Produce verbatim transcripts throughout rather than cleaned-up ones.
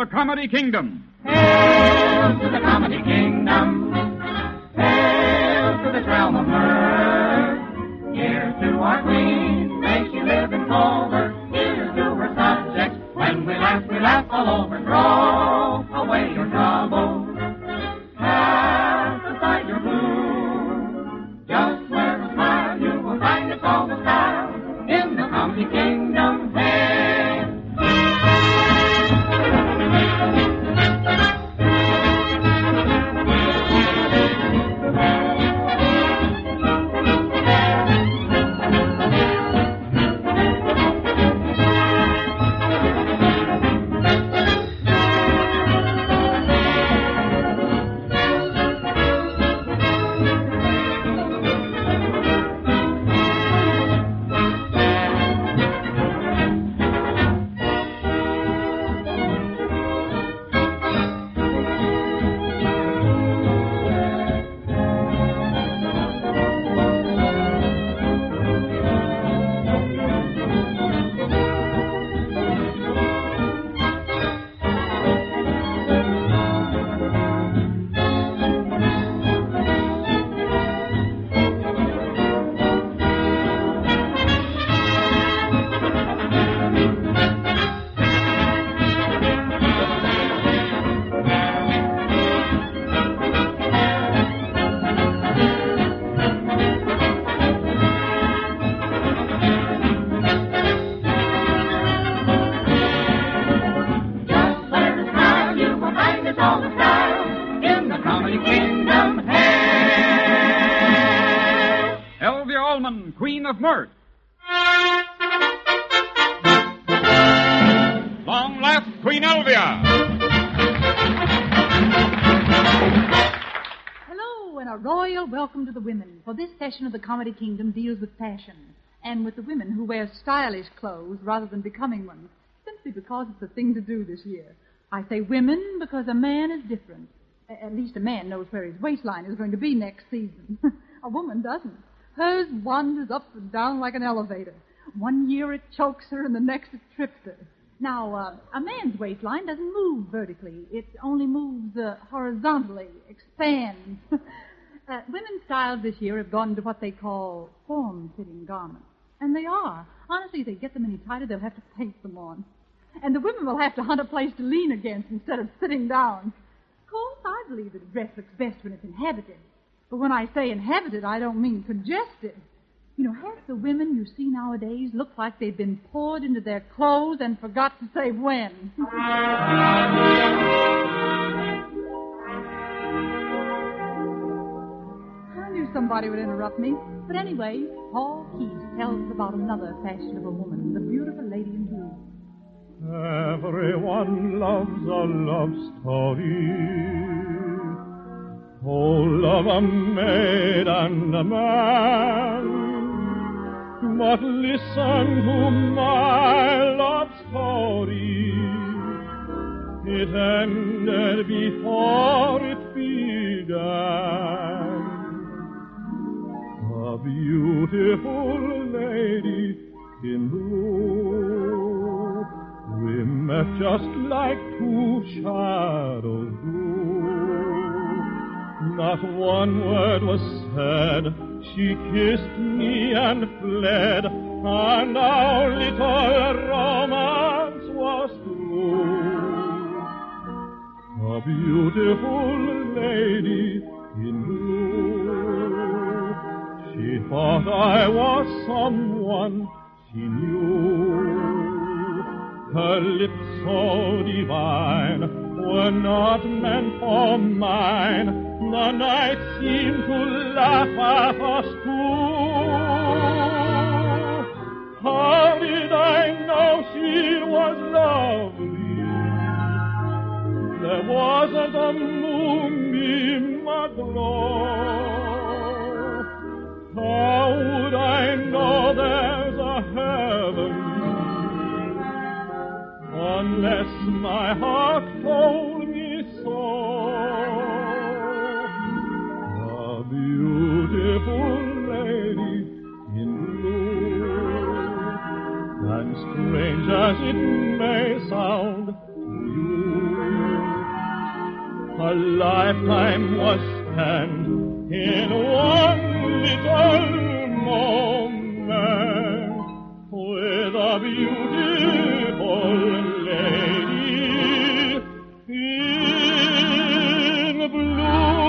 the Comedy Kingdom. Hail to the Comedy Kingdom. Hail to this realm of mirth. Here's to our queen, may she live in clover. Here's to her subjects, when we laugh, we laugh all over. Throw away your troubles. Cast aside your blues. Just wear a smile, you will find it's all the style in the Comedy Kingdom. Hey! Queen of Mirth. Long left, Queen Elvia. Hello, and a royal welcome to the women, for this session of the Comedy Kingdom deals with fashion, and with the women who wear stylish clothes rather than becoming ones, simply because it's the thing to do this year. I say women because a man is different. At least a man knows where his waistline is going to be next season. A woman doesn't. Hers wanders up and down like an elevator. One year it chokes her, and the next it trips her. Now, uh, a man's waistline doesn't move vertically. It only moves uh, horizontally, expands. uh, women's styles this year have gone to what they call form-fitting garments. And they are. Honestly, if they get them any tighter, they'll have to paint them on. And the women will have to hunt a place to lean against instead of sitting down. Of course, I believe that a dress looks best when it's inhabited. But when I say inhabited, I don't mean congested. You know, half the women you see nowadays look like they've been poured into their clothes and forgot to say when. I knew somebody would interrupt me. But anyway, Paul Keith tells us about another fashionable woman, the beautiful lady in blue. Everyone loves a love story. Whole of a maid and a man. But listen to my love story. It ended before it began. A beautiful lady in blue. We met just like two shadows do. Not one word was said. She kissed me and fled, and our little romance was through. A beautiful lady in blue. She thought I was someone she knew. Her lips so divine were not meant for mine. The night seemed to laugh at us two. How did I know she was lovely? There wasn't a moonbeam aglow. How would I know there's a heaven unless my heart told me so? Beautiful lady in blue, and strange as it may sound to you, A lifetime was spent in one little moment with a beautiful lady in blue.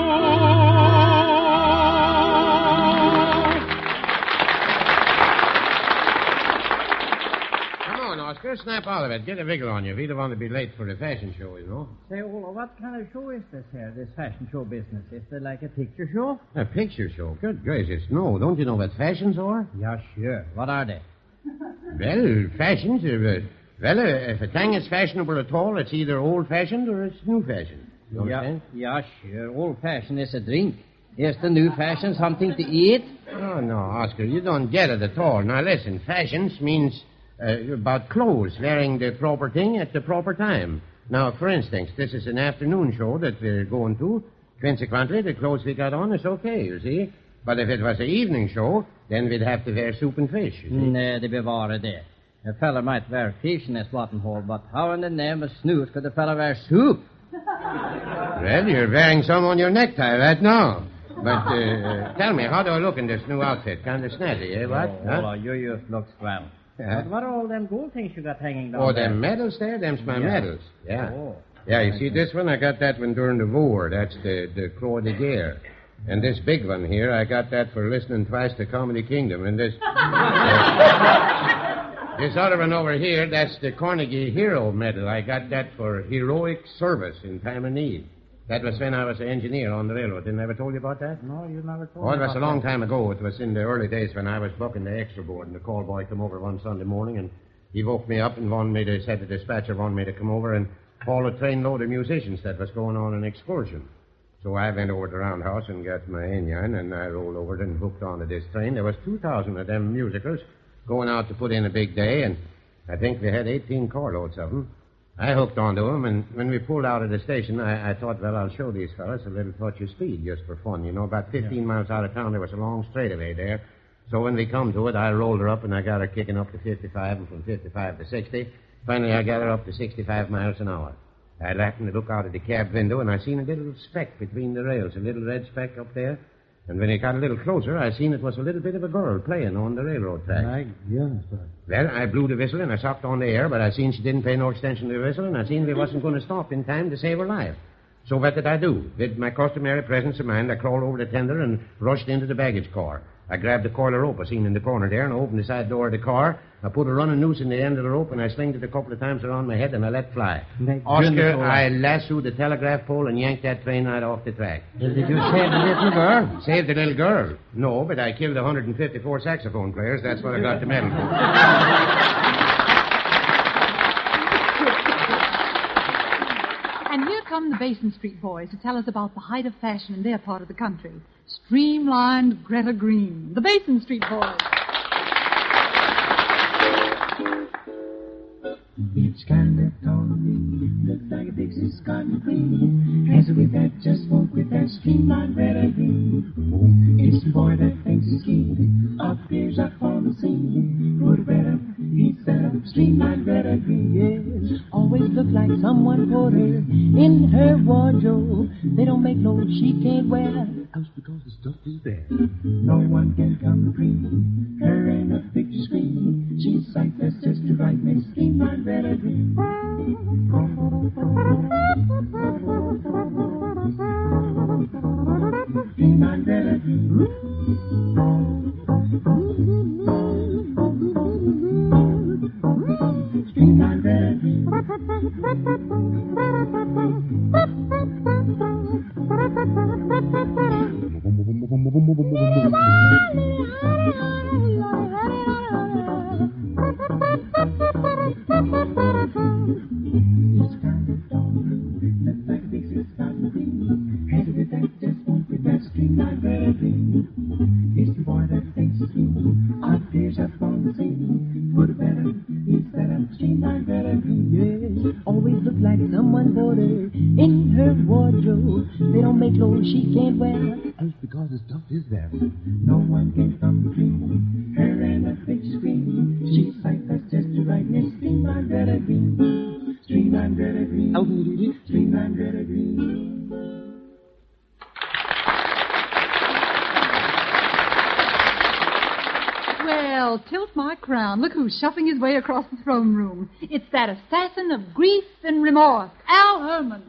Oscar, snap out of it. Get a wiggle on you. We don't want to be late for the fashion show, you know. Say, Ola, what kind of show is this here, this fashion show business? Is it like a picture show? A picture show? Good gracious, no. Don't you know what fashions are? Yeah, sure. What are they? Well, fashions are... Uh, well, uh, if a thing is fashionable at all, it's either old-fashioned or it's new-fashioned. You understand? Yeah, yeah, sure. Old-fashioned is a drink. Is the new fashion something to eat? Oh, no, Oscar, you don't get it at all. Now, listen, fashions means... Uh, about clothes, wearing the proper thing at the proper time. Now, for instance, this is an afternoon show that we're going to. Consequently, the clothes we got on is okay, you see. But if it was an evening show, then we'd have to wear soup and fish, you see. Nej, det bevare det. A fella might wear fish in his buttonhole, but how in the name of snooze could a fella wear soup? Well, you're wearing some on your necktie right now. But uh, tell me, how do I look in this new outfit? Kind of snazzy, eh, what? Oh, huh? You just look swell. Yeah. But what are all them gold things you got hanging down Oh, there? them medals there? Them's my Yeah. medals. Yeah. Oh. Yeah, you see, this one, I got that one during the war. That's the, the Croix de Guerre. And this big one here, I got that for listening twice to Comedy Kingdom. And this... uh, this other one over here, that's the Carnegie Hero Medal. I got that for heroic service in time of need. That was when I was an engineer on the railroad. Didn't I ever told you about that? No, you never told Oh, me it was about a long that. time ago. It was in the early days when I was booking the extra board, and the call boy come over one Sunday morning, and he woke me up and wanted me to, said the dispatcher wanted me to come over and haul a trainload of musicians that was going on an excursion. So I went over to the roundhouse and got my Indian, and I rolled over it and hooked onto this train. There was two thousand of them musicals going out to put in a big day, and I think we had eighteen carloads of them. I hooked onto them, and when we pulled out of the station, I, I thought, well, I'll show these fellas a little touch of speed just for fun. You know, about fifteen yeah. miles out of town, there was a long straightaway there. So when we come to it, I rolled her up, and I got her kicking up to fifty-five, and from fifty-five to sixty. Finally, I got her up to sixty-five miles an hour. I happened to look out of the cab window, and I seen a little speck between the rails, a little red speck up there. And when it got a little closer, I seen it was a little bit of a girl playing on the railroad track. My goodness, sir. Well, I blew the whistle, and I sucked on the air, but I seen she didn't pay no attention to the whistle, and I seen we wasn't going to stop in time to save her life. So what did I do? With my customary presence of mind, I crawled over the tender and rushed into the baggage car. I grabbed the coil of rope I seen in the corner there, and I opened the side door of the car. I put a running noose in the end of the rope, and I slinged it a couple of times around my head, and I let fly. Thank Oscar, goodness, I lassoed the telegraph pole and yanked that train right off the track. Did you save the little girl? Saved the little girl? No, but I killed one hundred fifty-four saxophone players. That's what I got the medal for. And here come the Basin Street Boys to tell us about the height of fashion in their part of the country. Streamlined Greta Green. The Basin Street Boys. Each kind of tone looks like a Dixie cotton cream. Has it with that, just won't with that streamlined Greta Green. It's the boy that thinks he's keen. Appears up on the scene. Put Greta, he set up streamlined Greta Green. Yes, always look like someone put her in her wardrobe. They don't make no she can't wear. Else because the stuff is there. No one can come between her and a picture screen. She's sight that's just to right me. Streamlined Greta Green. Streamlined Greta Green. Streamlined Greta Green. It's the boy that thinks he's clean. Appears up on the scene. Put a better, he's set up streamlined Greta Green. Yes, always look like someone put her in her wardrobe. They don't make clothes she can't wear. Else because the stuff is there. No one can come between her and a big screen. She's sight that's just to right me. Streamlined Greta Green. Streamlined Greta Green. Streamlined Greta Green. Well, tilt my crown. Look who's shuffling his way across the throne room. It's that assassin of grief and remorse, Al Herman.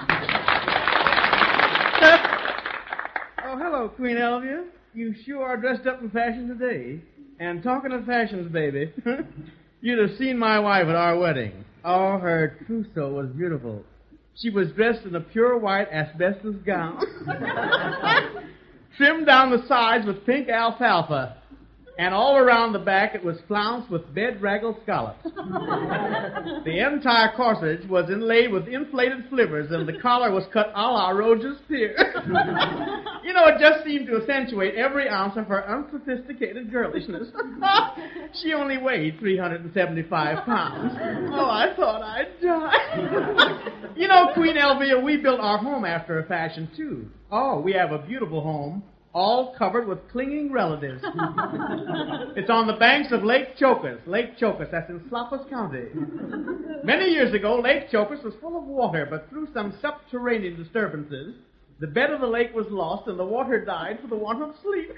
Oh, hello, Queen Elvia. You sure are dressed up in fashion today. And talking of fashions, baby, you'd have seen my wife at our wedding. Oh, her trousseau was beautiful. She was dressed in a pure white asbestos gown, trimmed down the sides with pink alfalfa, and all around the back it was flounced with bedraggled scallops. The entire corsage was inlaid with inflated slivers, and the collar was cut a la Roger's Pier. You know, it just seemed to accentuate every ounce of her unsophisticated girlishness. She only weighed three hundred seventy-five pounds. Oh, I thought I'd die. You know, Queen Elvia, we built our home after a fashion, too. Oh, we have a beautiful home, all covered with clinging relatives. It's on the banks of Lake Chocas. Lake Chocas, that's in Slopus County. Many years ago, Lake Chocas was full of water, but through some subterranean disturbances, the bed of the lake was lost and the water died for the want of sleep.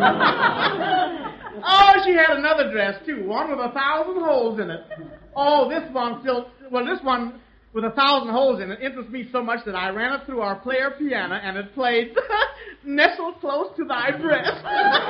Oh, she had another dress, too, one with a thousand holes in it. Oh, this one still, well, this one with a thousand holes in it interests me so much that I ran it through our player piano and it played Nestle Close to Thy Breast.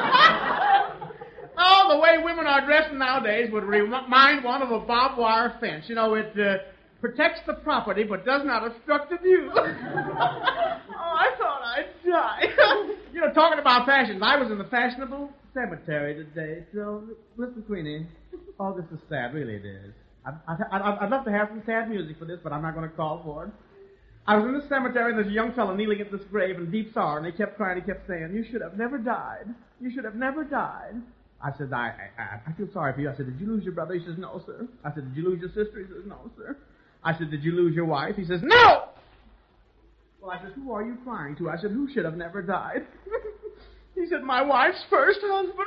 Oh, the way women are dressed nowadays would remind one of a barbed wire fence. You know, it uh, protects the property but does not obstruct the view. Oh, I thought I'd die. You know, talking about fashions, I was in the fashionable cemetery today. So, listen, Queenie. Oh, this is sad. Really, it is. I'd, I'd, I'd love to have some sad music for this, but I'm not going to call for it. I was in the cemetery, and there's a young fellow kneeling at this grave in deep sorrow, and he kept crying, he kept saying, "You should have never died. You should have never died." I said, I, I, I feel sorry for you. I said, "Did you lose your brother?" He says, "No, sir." I said, "Did you lose your sister?" He says, "No, sir." I said, "Did you lose your wife?" He says, "No!" Well, I said, "Who are you crying to?" I said, "Who should have never died?" He said, "My wife's first husband."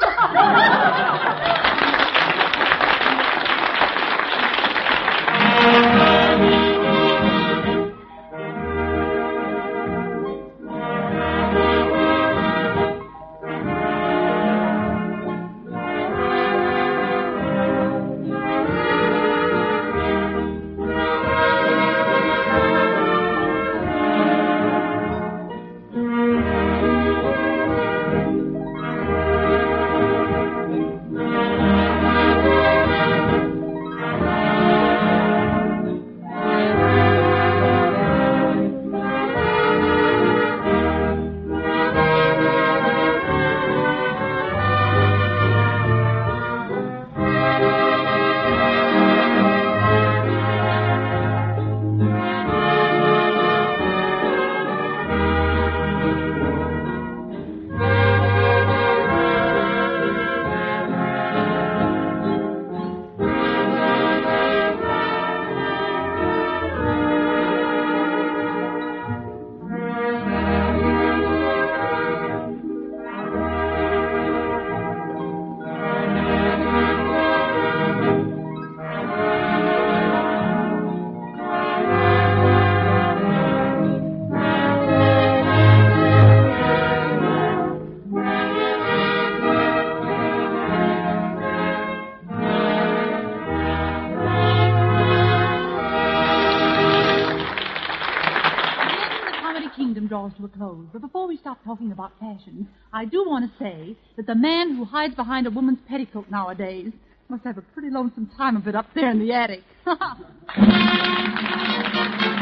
Draws to a close. But before we stop talking about fashion, I do want to say that the man who hides behind a woman's petticoat nowadays must have a pretty lonesome time of it up there in the attic.